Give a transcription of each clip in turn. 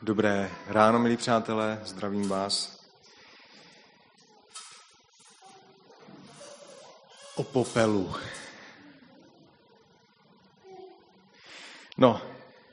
Dobré ráno, milí přátelé, zdravím vás. O popelu. No,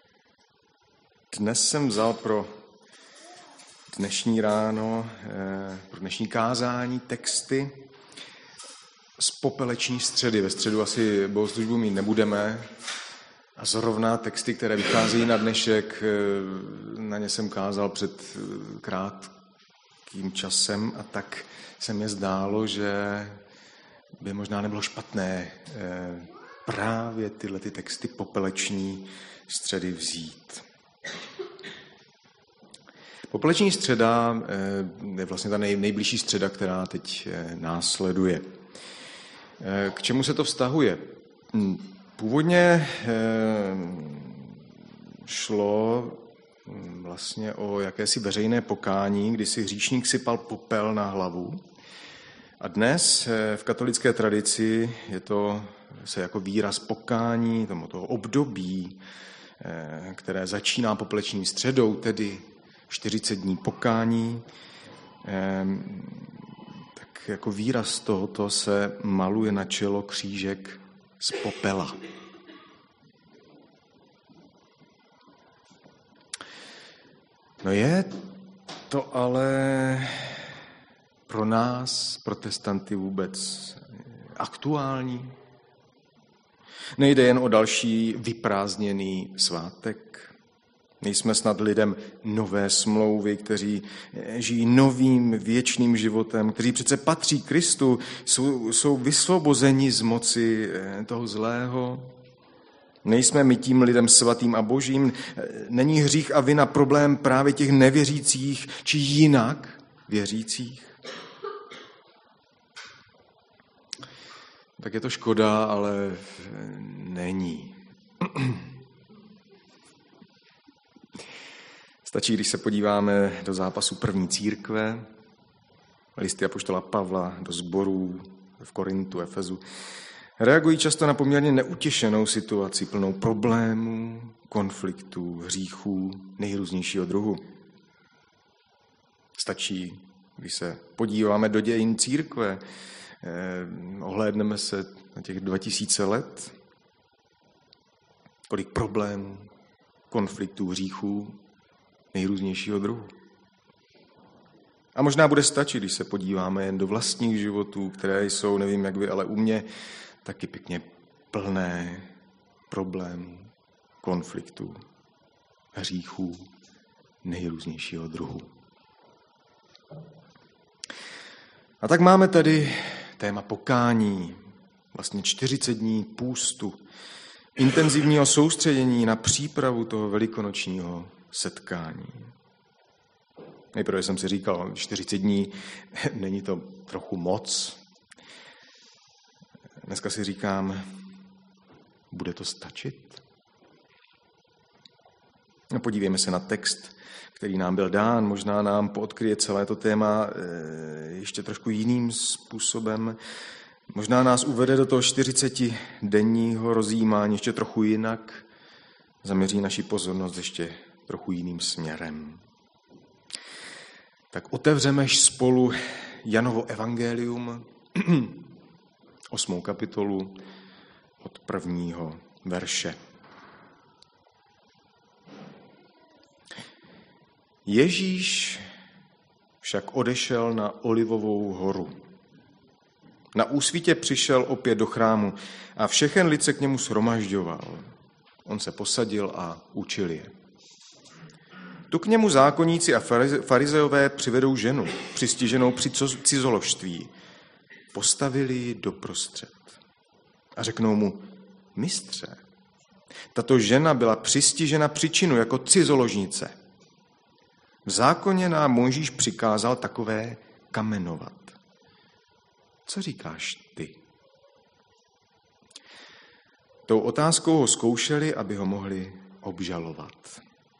dnes jsem vzal pro dnešní ráno, pro dnešní kázání texty z popeleční středy. Ve středu asi bohoslužbu mít nebudeme. A zrovna texty, které vycházejí na dnešek, na ně jsem kázal před krátkým časem a tak se mi zdálo, že by možná nebylo špatné právě tyhle ty texty popeleční středy vzít. Popeleční středa je vlastně ta nejbližší středa, která teď následuje. K čemu se to vztahuje? Původně šlo vlastně o jakési veřejné pokání, kdy si hříšník sypal popel na hlavu. A dnes v katolické tradici je to se jako výraz pokání, toho období, které začíná popeleční středou, tedy 40 dní pokání, tak jako výraz tohoto se maluje na čelo křížek z popela. No je to ale pro nás, protestanty, vůbec aktuální? Nejde jen o další vyprázdněný svátek. Nejsme snad lidem nové smlouvy, kteří žijí novým věčným životem, kteří přece patří Kristu, jsou vysvobozeni z moci toho zlého. Nejsme my tím lidem svatým a božím. Není hřích a vina problém právě těch nevěřících či jinak věřících? Tak je to škoda, ale není. Stačí, když se podíváme do zápasu první církve, listy apoštola Pavla do sborů v Korintu, Efezu. Reagují často na poměrně neutěšenou situaci, plnou problémů, konfliktů, hříchů, nejrůznějšího druhu. Stačí, když se podíváme do dějin církve, ohlédneme se na těch 2000 let, kolik problémů, konfliktů, hříchů, nejrůznějšího druhu. A možná bude stačit, když se podíváme jen do vlastních životů, které jsou, nevím jak vy, ale u mě taky pěkně plné problémů, konfliktů, hříchů, nejrůznějšího druhu. A tak máme tady téma pokání, vlastně 40 dní půstu, intenzivního soustředění na přípravu toho velikonočního setkání. Nejprve jsem si říkal, 40 dní, není to trochu moc? Dneska si říkám, bude to stačit? No, podívejme se na text, který nám byl dán, možná nám poodkryje celé to téma ještě trošku jiným způsobem. Možná nás uvede do toho 40denního rozjímání ještě trochu jinak, zaměří naši pozornost ještě trochu jiným směrem. Tak otevřeme spolu Janovo evangelium, 8. kapitolu od 1. verše. Ježíš však odešel na Olivovou horu. Na úsvitě přišel opět do chrámu a všechen lid se k němu shromažďoval. On se posadil a učil je. Tu k němu zákonníci a farizeové přivedou ženu, přistiženou při cizoložství. Postavili ji doprostřed a řeknou mu, mistře, tato žena byla přistižena při činu jako cizoložnice. V zákoně nám Mojžíš přikázal takové kamenovat. Co říkáš ty? Tou otázkou ho zkoušeli, aby ho mohli obžalovat.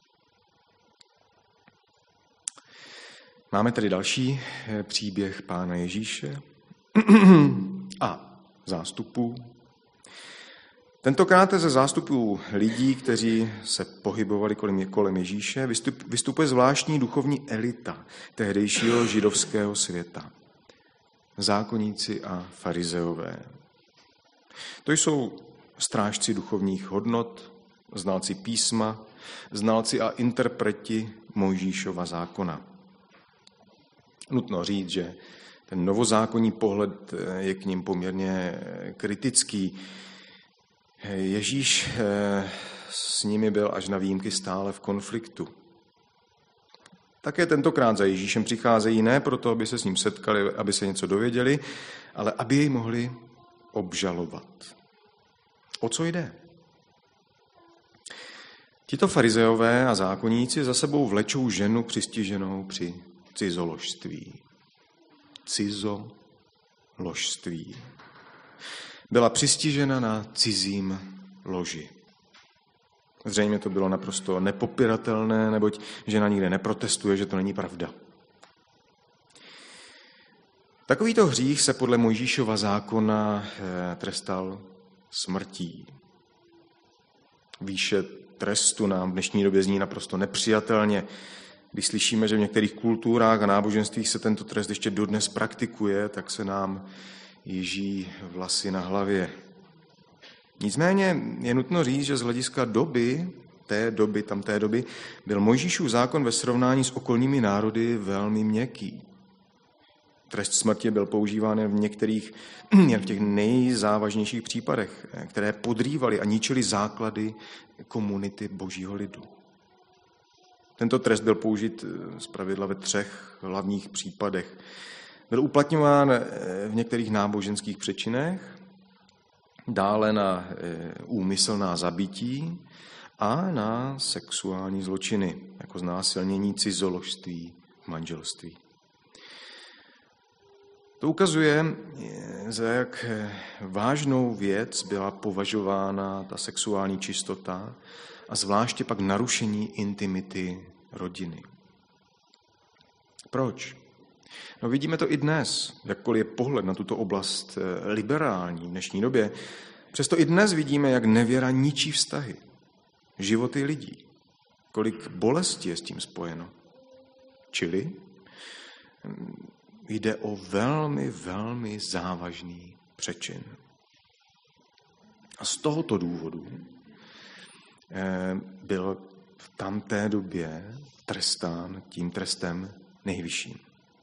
Máme tady další příběh Pána Ježíše a zástupů. Tentokrát ze zástupů lidí, kteří se pohybovali kolem Ježíše, vystupuje zvláštní duchovní elita tehdejšího židovského světa. Zákonníci a farizeové. To jsou strážci duchovních hodnot, znalci písma, znalci a interpreti Mojžíšova zákona. Nutno říct, že ten novozákonní pohled je k nim poměrně kritický. Ježíš s nimi byl až na výjimky stále v konfliktu. Také tentokrát za Ježíšem přicházejí ne proto, aby se s ním setkali, aby se něco dověděli, ale aby jej mohli obžalovat. O co jde? Tito farizeové a zákonníci za sebou vlečou ženu přistiženou při cizoložství. Cizoložství. Byla přistižena na cizím loži. Zřejmě to bylo naprosto nepopiratelné, neboť žena nikde neprotestuje, že to není pravda. Takovýto hřích se podle Mojžíšova zákona trestal smrtí. Výše trestu nám v dnešní době zní naprosto nepřijatelně. Když slyšíme, že v některých kulturách a náboženstvích se tento trest ještě dodnes praktikuje, tak se nám jiží vlasy na hlavě. Nicméně je nutno říct, že z hlediska tamté doby, byl Mojžíšův zákon ve srovnání s okolními národy velmi měkký. Trest smrti byl používán jen v těch nejzávažnějších případech, které podrývaly a ničily základy komunity božího lidu. Tento trest byl použit zpravidla ve 3 hlavních případech. Byl uplatňován v některých náboženských přečinech, dále na úmyslná zabití a na sexuální zločiny, jako znásilnění, cizoložství, manželství. To ukazuje, za jak vážnou věc byla považována ta sexuální čistota a zvláště pak narušení intimity rodiny. Proč? No vidíme to i dnes, jakkoliv je pohled na tuto oblast liberální v dnešní době, přesto i dnes vidíme, jak nevěra ničí vztahy, životy lidí, kolik bolesti je s tím spojeno. Čili jde o velmi, velmi závažný přečin. A z tohoto důvodu byl v tamté době trestán tím trestem nejvyšším.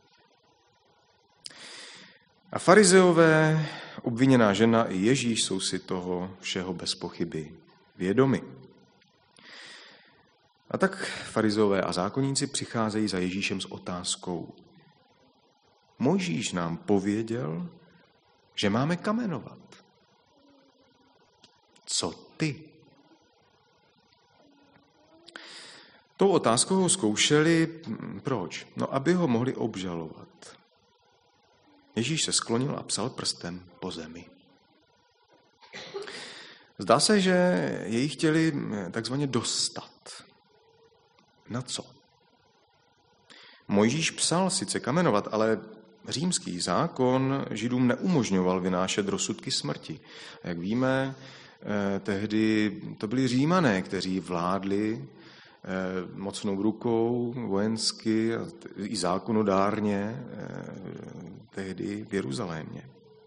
A farizeové, obviněná žena i Ježíš jsou si toho všeho bez pochyby vědomi. A tak farizeové a zákonníci přicházejí za Ježíšem s otázkou. Mojžíš nám pověděl, že máme kamenovat. Co ty? Tou otázkou ho zkoušeli, proč? No, aby ho mohli obžalovat. Ježíš se sklonil a psal prstem po zemi. Zdá se, že jej chtěli takzvaně dostat. Na co? Mojžíš psal sice kamenovat, ale římský zákon Židům neumožňoval vynášet rozsudky smrti. A jak víme, tehdy to byli Římané, kteří vládli mocnou rukou, vojensky a i zákonodárně tehdy v Jeruzalémě.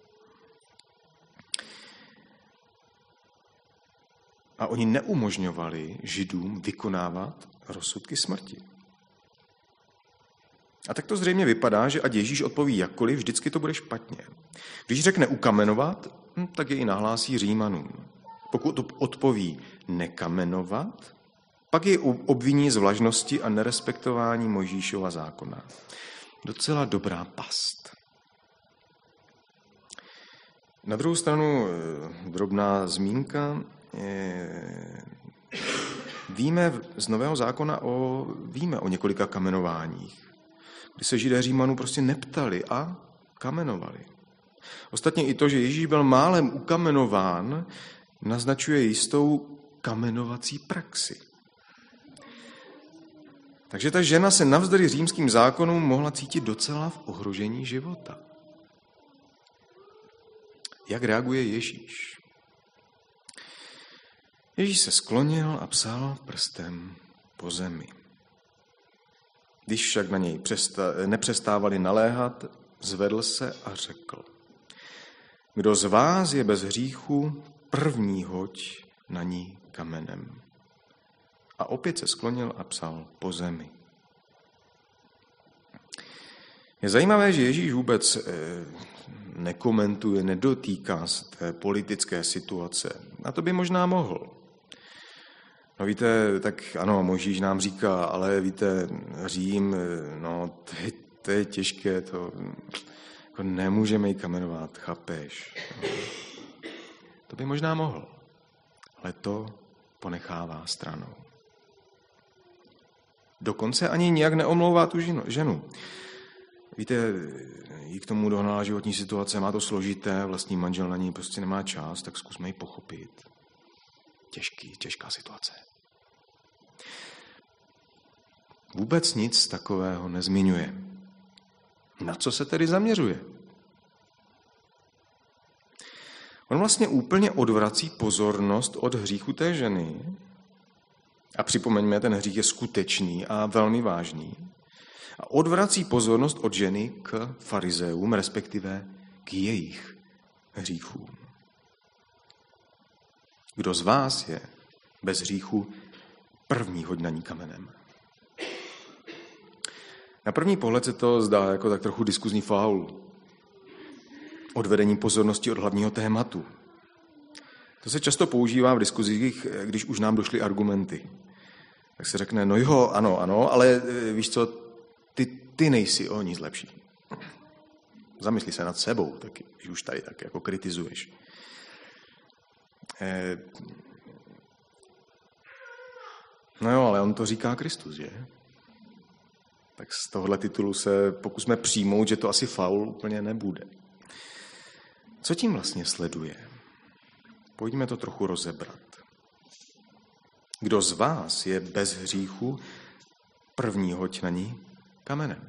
A oni neumožňovali Židům vykonávat rozsudky smrti. A tak to zřejmě vypadá, že ať Ježíš odpoví jakkoliv, vždycky to bude špatně. Když řekne ukamenovat, tak je i nahlásí Římanům. Pokud odpoví nekamenovat, pak je obviní z vlažnosti a nerespektování Mojžíšova zákona. Docela dobrá past. Na druhou stranu drobná zmínka. Víme z Nového zákona víme o několika kamenováních, kdy se Židé Římanů prostě neptali a kamenovali. Ostatně i to, že Ježíš byl málem ukamenován, naznačuje jistou kamenovací praxi. Takže ta žena se navzdory římským zákonům mohla cítit docela v ohrožení života. Jak reaguje Ježíš? Ježíš se sklonil a psal prstem po zemi. Když však na něj nepřestávali naléhat, zvedl se a řekl: Kdo z vás je bez hříchu, první hoď na ní kamenem. A opět se sklonil a psal po zemi. Je zajímavé, že Ježíš vůbec nekomentuje, nedotýká se té politické situace. A to by možná mohl. No víte, tak ano, Mojžíš nám říká, ale víte, Řím, no to je těžké, to jako nemůžeme ji kamenovat, chápeš. No. To by možná mohl, ale to ponechává stranou. Dokonce ani nijak neomlouvá tu ženu. Víte, jí k tomu dohnala životní situace, má to složité, vlastní manžel na ní prostě nemá čas, tak zkusme ji pochopit. Těžká situace. Vůbec nic takového nezmiňuje. Na co se tedy zaměřuje? On vlastně úplně odvrací pozornost od hříchu té ženy. A připomeňme, ten hřích je skutečný a velmi vážný. A odvrací pozornost od ženy k farizeům, respektive k jejich hříchům. Kdo z vás je bez hříchu, první hoď na ní kamenem. Na první pohled se to zdá jako tak trochu diskuzní faul. Odvedení pozornosti od hlavního tématu. To se často používá v diskuzích, když už nám došly argumenty. Tak se řekne, no jo, ano, ale víš co, ty nejsi o nic lepší. Zamysli se nad sebou taky, když už tady tak jako kritizuješ. No jo, ale on to říká Kristus, že? Tak z tohohle titulu se pokusme přijmout, že to asi faul úplně nebude. Co tím vlastně sleduje? Pojďme to trochu rozebrat. Kdo z vás je bez hříchu, první hoď na ní kamenem.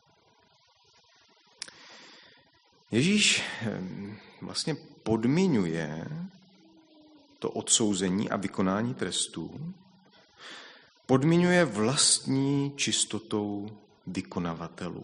Ježíš vlastně podmiňuje to odsouzení a vykonání trestů, podmiňuje vlastní čistotou vykonavatelů.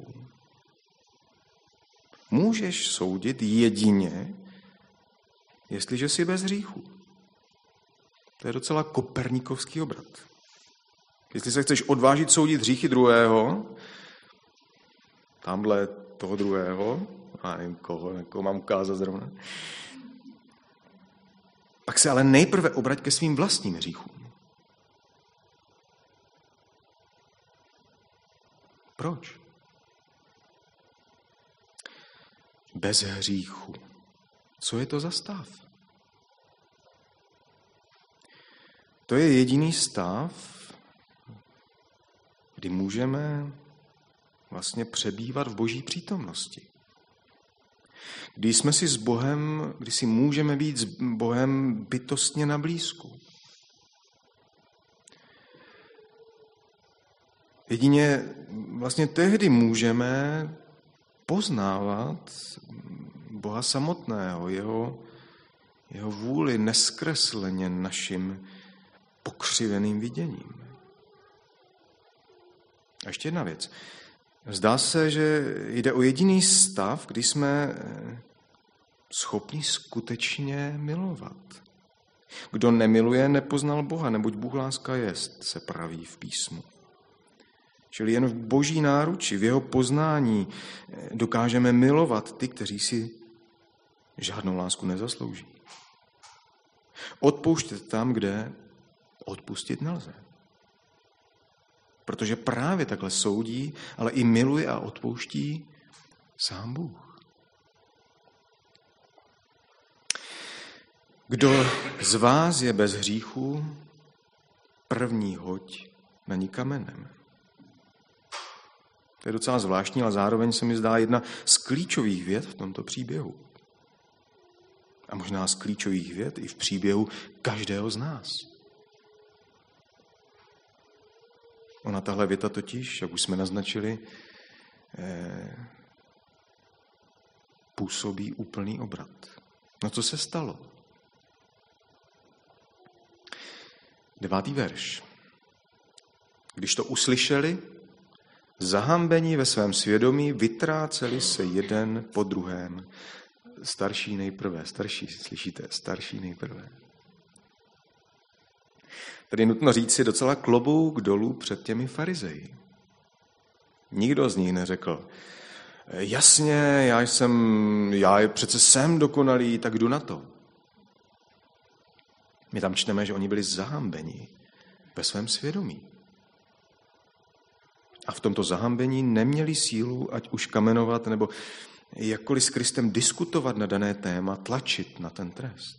Můžeš soudit jedině, jestliže jsi bez hříchu. To je docela koperníkovský obrat. Jestli se chceš odvážit soudit hříchy druhého, tamhle toho druhého, a nevím koho mám ukázat zrovna, pak se ale nejprve obrať ke svým vlastním hříchům. Proč? Bez hříchu. Co je to za stav? To je jediný stav, kdy můžeme vlastně přebývat v Boží přítomnosti. Kdy jsme si s Bohem, kdy si můžeme být s Bohem bytostně na blízku. Jedině vlastně tehdy můžeme poznávat Boha samotného, jeho vůli neskresleně našim pokřiveným viděním. A ještě jedna věc. Zdá se, že jde o jediný stav, kdy jsme schopni skutečně milovat. Kdo nemiluje, nepoznal Boha, neboť Bůh láska jest, se praví v písmu. Čili jen v Boží náruči, v jeho poznání dokážeme milovat ty, kteří si žádnou lásku nezaslouží. Odpouštět tam, kde odpustit nelze. Protože právě takhle soudí, ale i miluje a odpouští sám Bůh. Kdo z vás je bez hříchu, první hoď na ní kamenem. To je docela zvláštní, ale zároveň se mi zdá jedna z klíčových vět v tomto příběhu. A možná z klíčových vět i v příběhu každého z nás. Ona tahle věta totiž, jak už jsme naznačili, působí úplný obrat. No co se stalo? 9. verš. Když to uslyšeli, zahambení ve svém svědomí, vytráceli se jeden po druhém. Starší nejprve, slyšíte, starší nejprve. Tady nutno říct si docela klobouk dolů před těmi farizeji. Nikdo z nich neřekl, jasně, já přece jsem dokonalý, tak jdu na to. My tam čteme, že oni byli zahambeni ve svém svědomí. A v tomto zahambení neměli sílu, ať už kamenovat, nebo jakkoliv s Kristem diskutovat na dané téma, tlačit na ten trest.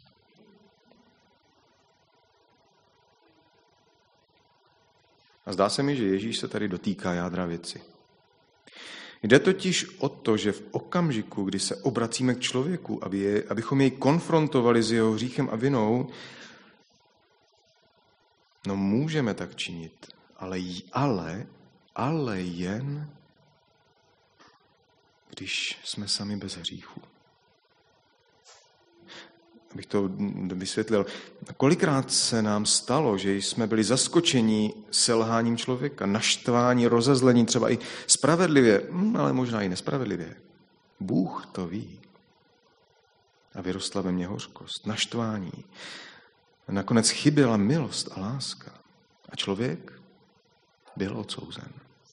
A zdá se mi, že Ježíš se tady dotýká jádra věci. Jde totiž o to, že v okamžiku, kdy se obracíme k člověku, abychom jej konfrontovali s jeho hříchem a vinou, no můžeme tak činit, ale jen, když jsme sami bez hříchu. Abych to vysvětlil. Kolikrát se nám stalo, že jsme byli zaskočeni selháním člověka, naštváni, rozezlení, třeba i spravedlivě, ale možná i nespravedlivě. Bůh to ví. A vyrostla ve mně hořkost, naštvání. A nakonec chyběla milost a láska. A člověk byl odsouzen.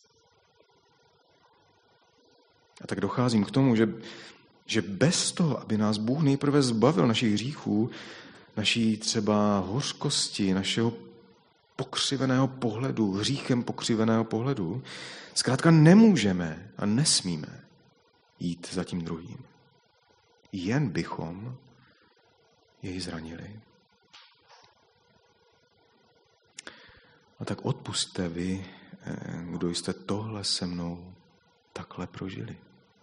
A tak docházím k tomu, že bez toho, aby nás Bůh nejprve zbavil našich hříchů, naší třeba hořkosti, našeho pokřiveného pohledu, hříchem pokřiveného pohledu, zkrátka nemůžeme a nesmíme jít za tím druhým. Jen bychom jej zranili. A tak odpusťte vy, kdo jste tohle se mnou takhle prožili.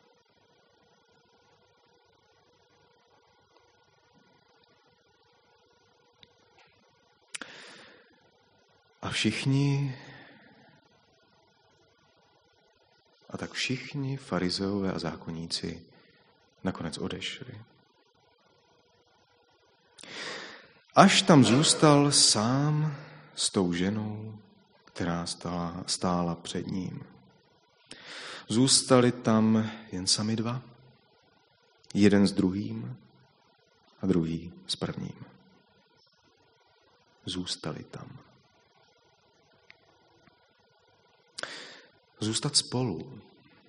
A tak všichni farizeové a zákonníci nakonec odešli. Až tam zůstal sám s tou ženou, která stála před ním. Zůstali tam jen sami dva. Jeden s druhým a druhý s prvním. Zůstali tam. Zůstat spolu.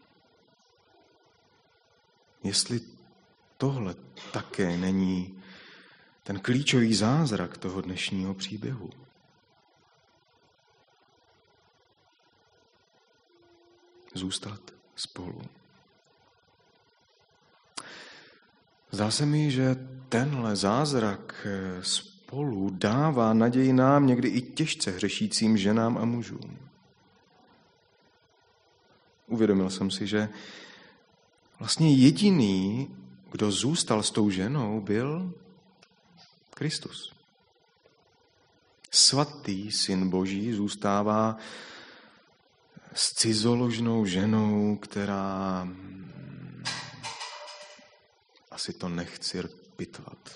Jestli tohle také není ten klíčový zázrak toho dnešního příběhu. Zůstat spolu. Zdá se mi, že tenhle zázrak spolu dává naději nám, někdy i těžce hřešícím ženám a mužům. Uvědomil jsem si, že vlastně jediný, kdo zůstal s tou ženou, byl Kristus. Svatý Syn Boží zůstává s cizoložnou ženou, která asi to nechci pitvat.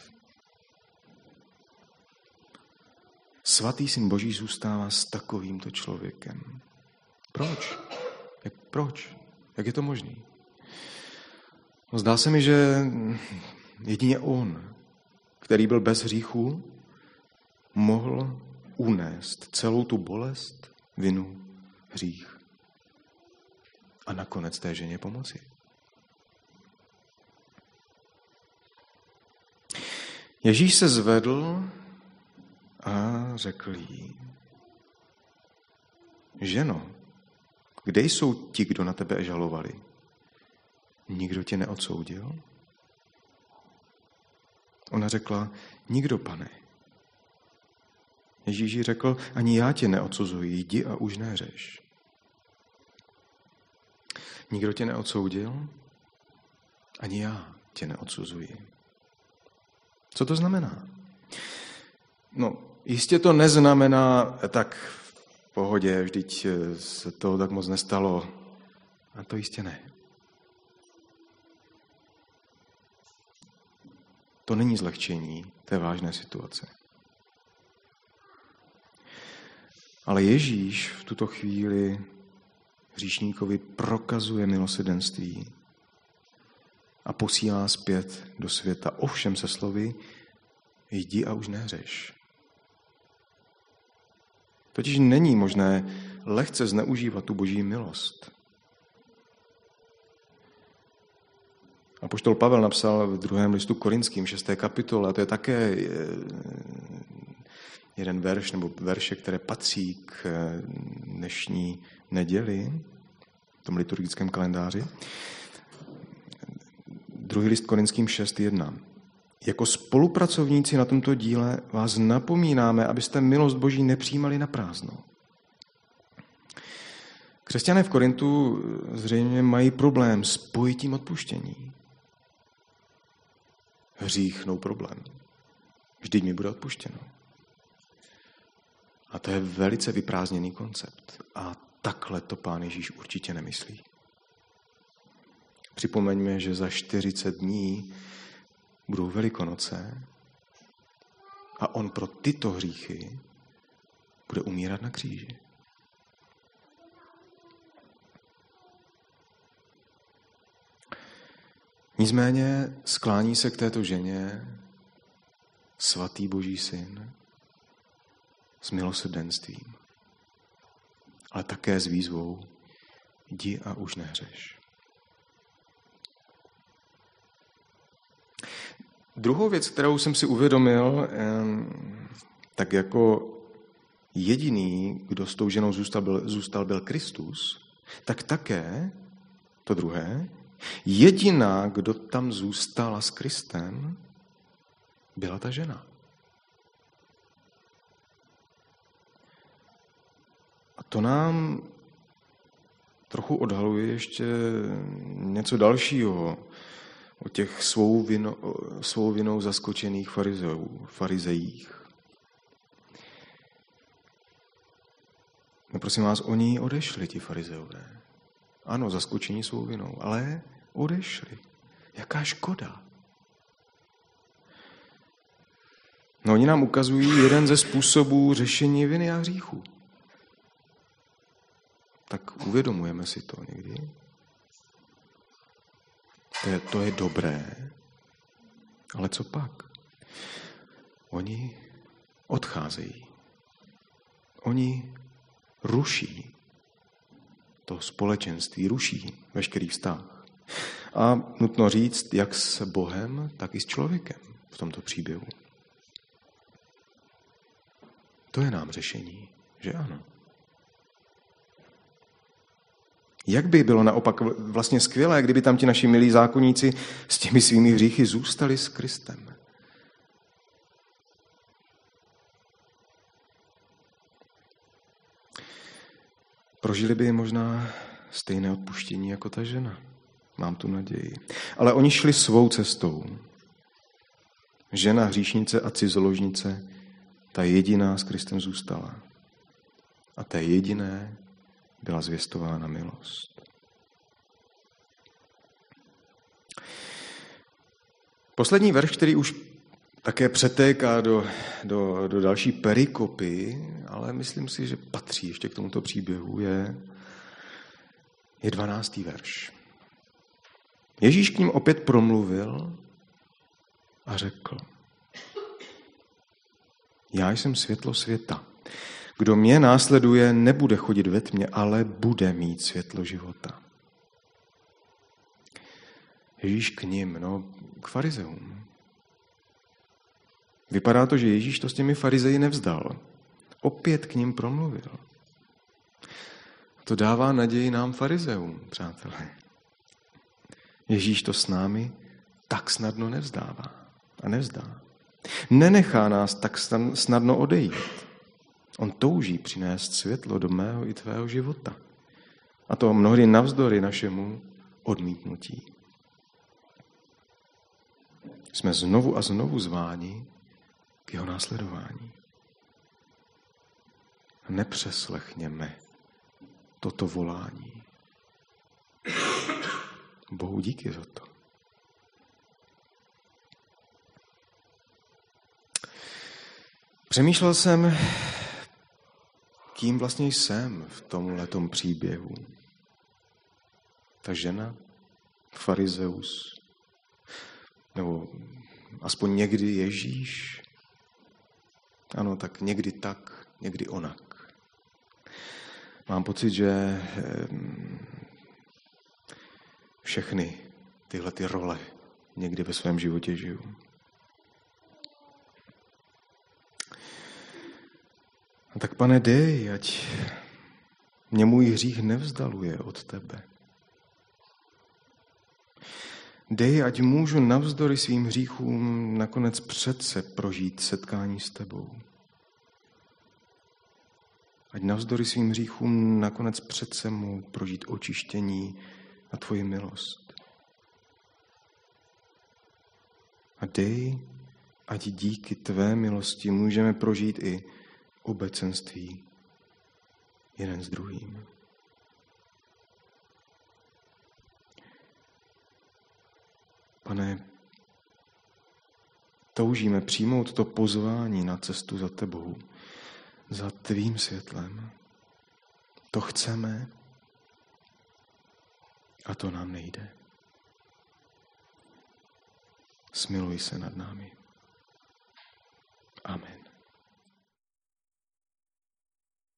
Svatý Syn Boží zůstává s takovýmto člověkem. Proč? Proč? Jak je to možné? No, zdá se mi, že jedině on, který byl bez hříchu, mohl unést celou tu bolest, vinu, hřích a nakonec té ženě pomoci. Ježíš se zvedl a řekl jí: Ženo, kde jsou ti, kdo na tebe žalovali? Nikdo tě neodsoudil? Ona řekla: Nikdo, Pane. Ježíš jí řekl: Ani já tě neodsuzuji, jdi a už neřeš. Nikdo tě neodsoudil? Ani já tě neodsuzuji. Co to znamená? No, jistě to neznamená tak v pohodě, vždyť se toho tak moc nestalo. A to jistě ne. To není zlehčení té vážné situace. Ale Ježíš v tuto chvíli hříšníkovi prokazuje milosrdenství a posílá zpět do světa, ovšem se slovy: jdi a už nehřeš. Totiž není možné lehce zneužívat tu boží milost. Apoštol Pavel napsal v 2. listu Korinským 6. kapitole, a to je také jeden verš nebo verše, které patří k dnešní neděli, v tom liturgickém kalendáři. 2. list Korinským 6.1. Jako spolupracovníci na tomto díle vás napomínáme, abyste milost Boží nepřijímali na prázdno. Křesťané v Korintu zřejmě mají problém s pojitím odpuštění. Hřích, no problém. Vždyť mi bude odpuštěno. A to je velice vyprázdněný koncept. A takhle to Pán Ježíš určitě nemyslí. Připomeňme, že za 40 dní budou Velikonoce a on pro tyto hříchy bude umírat na kříži. Nicméně sklání se k této ženě svatý Boží syn s milosrdenstvím, ale také s výzvou: jdi a už nehřeš. Druhou věc, kterou jsem si uvědomil, tak jako jediný, kdo s tou ženou zůstal byl Kristus, tak také, to druhé, jediná, kdo tam zůstala s Kristem, byla ta žena. A to nám trochu odhaluje ještě něco dalšího o těch svou vinou zaskočených farizejích. No prosím vás, oni odešli, ti farizeové. Ano, zaskočení svou vinou, ale odešli. Jaká škoda. No, oni nám ukazují jeden ze způsobů řešení viny a hříchu. Tak uvědomujeme si to někdy. To je dobré, ale co pak? Oni odcházejí. Oni ruší to společenství, ruší veškerý vztah. A nutno říct, jak s Bohem, tak i s člověkem v tomto příběhu. To je nám řešení, že ano. Jak by bylo naopak vlastně skvělé, kdyby tam ti naši milí zákonníci s těmi svými hříchy zůstali s Kristem. Prožili by možná stejné odpuštění jako ta žena. Mám tu naději. Ale oni šli svou cestou. Žena, hříšnice a cizoložnice, ta jediná s Kristem zůstala. A té jediné byla zvěstována milost. Poslední verš, který už také přetéká do další perikopy, ale myslím si, že patří ještě k tomuto příběhu, je 12. verš. Ježíš k ním opět promluvil a řekl: Já jsem světlo světa. Kdo mě následuje, nebude chodit ve tmě, ale bude mít světlo života. Ježíš k nim, k farizeům. Vypadá to, že Ježíš to s těmi farizeji nevzdal. Opět k nim promluvil. To dává naději nám farizeům, přátelé. Ježíš to s námi tak snadno nevzdává a nevzdá. Nenechá nás tak snadno odejít. On touží přinést světlo do mého i tvého života. A to mnohdy navzdory našemu odmítnutí. Jsme znovu a znovu zváni k jeho následování. Nepřeslechněme toto volání. Bohu díky za to. Přemýšlel jsem, kým vlastně jsem v tomhletom příběhu. Ta žena, farizeus, nebo aspoň někdy Ježíš. Ano, tak někdy onak. Mám pocit, že všechny tyhle ty role někdy ve svém životě žiju. A tak, Pane, dej, ať mě můj hřích nevzdaluje od tebe. Dej, ať můžu navzdory svým hříchům nakonec přece prožít setkání s tebou. Ať navzdory svým hříchům nakonec přece mohu prožít očištění a tvoji milost. A dej, ať díky tvé milosti můžeme prožít i obecenství jeden s druhým. Pane, toužíme přijmout to pozvání na cestu za tebou, za tvým světlem. To chceme a to nám nejde. Smiluj se nad námi.